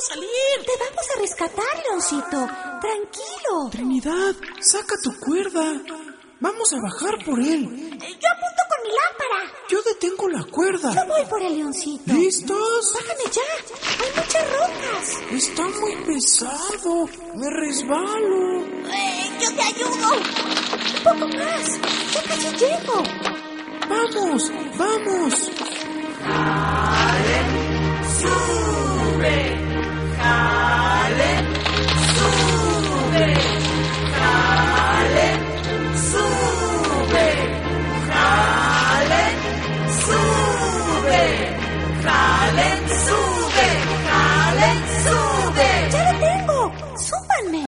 salir. Te vamos a rescatar, Leoncito. Tranquilo. Trinidad, saca tu cuerda. Vamos a bajar por él. Yo apunto con mi lámpara. Yo detengo la cuerda. Yo voy por el Leoncito. ¿Listos? Bájame ya. Hay muchas rocas. Está muy pesado. Me resbalo. Yo te ayudo. Un poco más. Ya casi llego. ¡Vamos! ¡Vamos! ¡Sí!